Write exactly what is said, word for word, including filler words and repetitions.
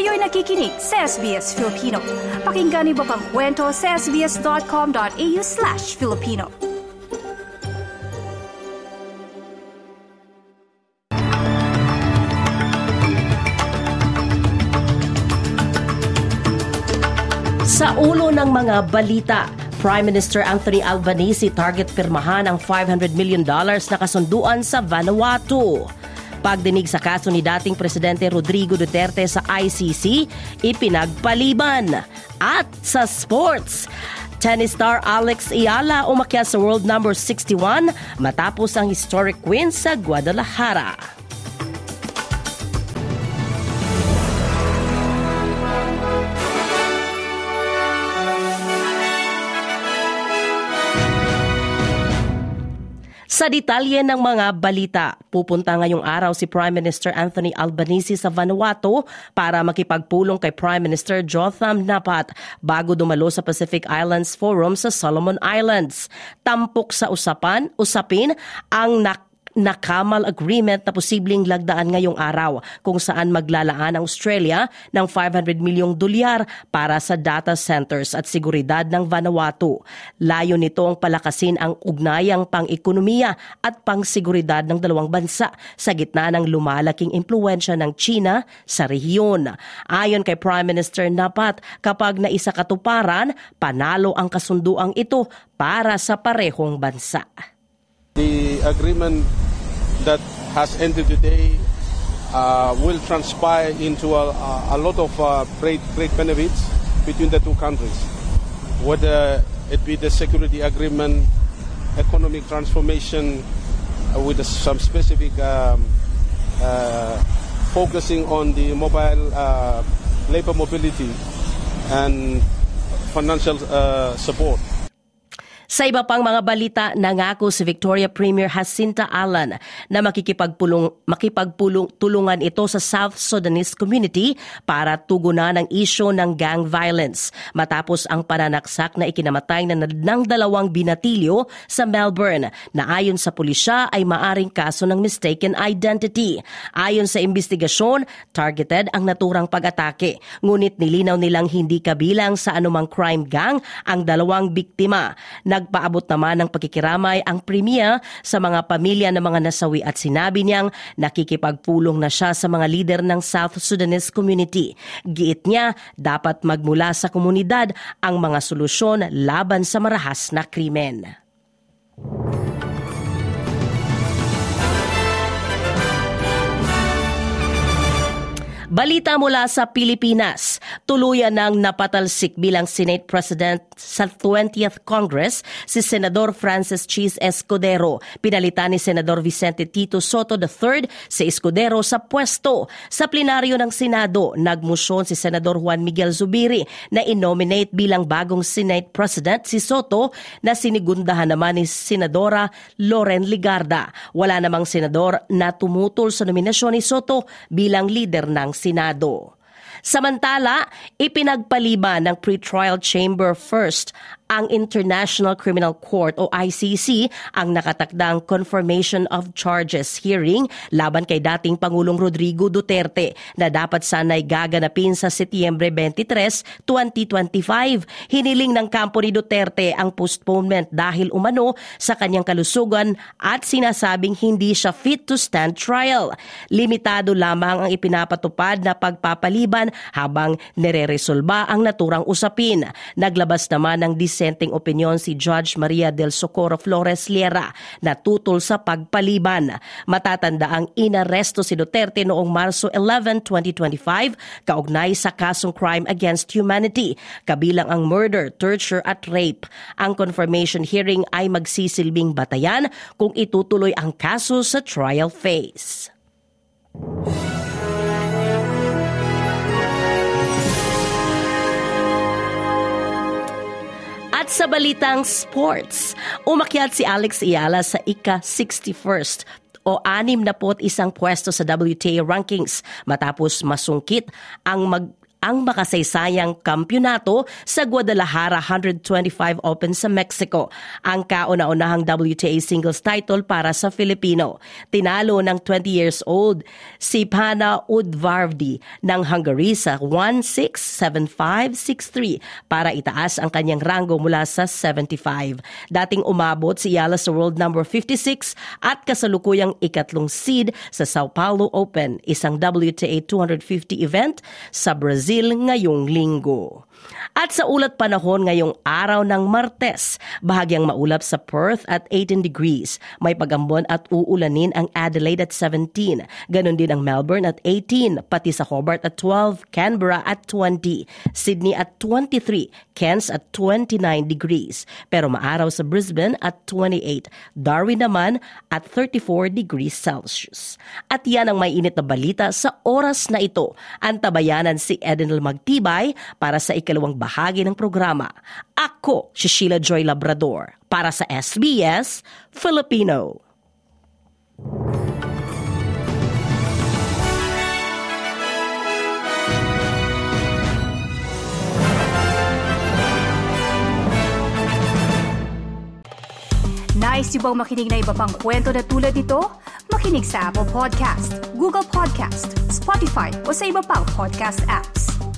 Kayo'y nakikinig sa S B S Filipino. Pakinggan niyo pa ang kwento sa sbs.com.au slash Filipino. Sa ulo ng mga balita, Prime Minister Anthony Albanese target pirmahan ang five hundred million dollars na kasunduan sa Vanuatu. Pagdinig sa kaso ni dating Presidente Rodrigo Duterte sa I C C, ipinagpaliban. At sa sports, tennis star Alex Ayala umakyat sa world number sixty-one matapos ang historic win sa Guadalajara. Sa detalye ng mga balita, pupunta ngayong araw si Prime Minister Anthony Albanese sa Vanuatu para makipagpulong kay Prime Minister Jotham Napat bago dumalo sa Pacific Islands Forum sa Solomon Islands. Tampok sa usapan, usapin ang nak nakamal agreement na posibleng lagdaan ngayong araw kung saan maglalaan ang Australia ng five hundred milyong dolyar para sa data centers at seguridad ng Vanuatu. Layo nito ang palakasin ang ugnayang pang-ekonomiya at pang-seguridad ng dalawang bansa sa gitna ng lumalaking impluwensya ng China sa rehiyon. Ayon kay Prime Minister Napat, kapag naisakatuparan, panalo ang kasunduang ito para sa parehong bansa. The agreement that has ended today uh, will transpire into a, a lot of uh, great, great benefits between the two countries. Whether it be the security agreement, economic transformation uh, with some specific um, uh, focusing on the mobile uh, labor mobility and financial uh, support. Sa iba pang mga balita, nangako si Victoria Premier Jacinta Allan na makikipagpulong, makipagtulungan ito sa South Sudanese community para tugunan ang isyu ng gang violence matapos ang pananaksak na ikinamatay na ng dalawang binatilyo sa Melbourne na ayon sa pulisya ay maaring kaso ng mistaken identity. Ayon sa investigasyon, targeted ang naturang pag-atake. Ngunit nilinaw nilang hindi kabilang sa anumang crime gang ang dalawang biktima. Nagpaabot naman ng pakikiramay ang Premier sa mga pamilya ng mga nasawi at sinabi niyang nakikipagpulong na siya sa mga lider ng South Sudanese community. Giit niya, dapat magmula sa komunidad ang mga solusyon laban sa marahas na krimen. Balita mula sa Pilipinas, tuluyan ng napatalsik bilang Senate President sa twentieth Congress si Senador Francis Cheese Escudero. Pinalitan ni Senador Vicente Tito Soto the third si Escudero sa pwesto. Sa plenaryo ng Senado, nagmusyon si Senador Juan Miguel Zubiri na inominate bilang bagong Senate President si Soto na sinigundahan naman ni Senadora Loren Ligarda. Wala namang senador na tumutol sa nominasyon ni Soto bilang leader ng Senado. Samantala, ipinagpaliban ng Pretrial Chamber First ang International Criminal Court o I C C ang nakatakdang confirmation of charges hearing laban kay dating Pangulong Rodrigo Duterte na dapat sana'y gaganapin sa Setyembre twenty-three, twenty twenty-five. Hiniling ng kampo ni Duterte ang postponement dahil umano sa kanyang kalusugan at sinasabing hindi siya fit to stand trial. Limitado lamang ang ipinapatupad na pagpapaliban habang nire-resolba ang naturang usapin. Naglabas naman ng dissenting opinion si Judge Maria del Socorro Flores Liera na tutol sa pagpaliban. Matatanda ang inaresto si Duterte noong Marso eleventh, twenty twenty-five kaugnay sa kasong crime against humanity, kabilang ang murder, torture at rape. Ang confirmation hearing ay magsisilbing batayan kung itutuloy ang kaso sa trial phase. At sa balitang sports, umakyat si Alex Ayala sa ika sixty-first o anim na put isang pwesto sa W T A rankings matapos masungkit ang mag ang makasaysayang kampyonato sa Guadalajara one twenty-five Open sa Mexico, ang kauna-unahang W T A singles title para sa Filipino. Tinalo ng twenty years old si Pana Udvardi ng Hungary sa one six, seven five, six three para itaas ang kanyang rango mula sa seventy-five. Dating umabot si Yala sa world number fifty-six at kasalukuyang ikatlong seed sa Sao Paulo Open, isang W T A two fifty event sa Brazil ngayong linggo. At sa ulat panahon ngayong araw ng Martes, bahagyang maulap sa Perth at eighteen degrees. May pagambon at uulanin ang Adelaide at seventeen. Ganon din ang Melbourne at eighteen, pati sa Hobart at twelve, Canberra at twenty, Sydney at twenty-three, Cairns at twenty-nine degrees. Pero maaraw sa Brisbane at twenty-eight, Darwin naman at thirty-four degrees Celsius. At yan ang may init na balita sa oras na ito. Antabayanan si Edenel Magtibay para sa ikalawang bahagi ng programa. Ako si Sheila Joy Labrador para sa S B S Filipino. Nice yung bang makinig na iba pang kwento na tulad ito? Makinig sa Apple Podcast, Google Podcast, Spotify o sa iba pang podcast apps.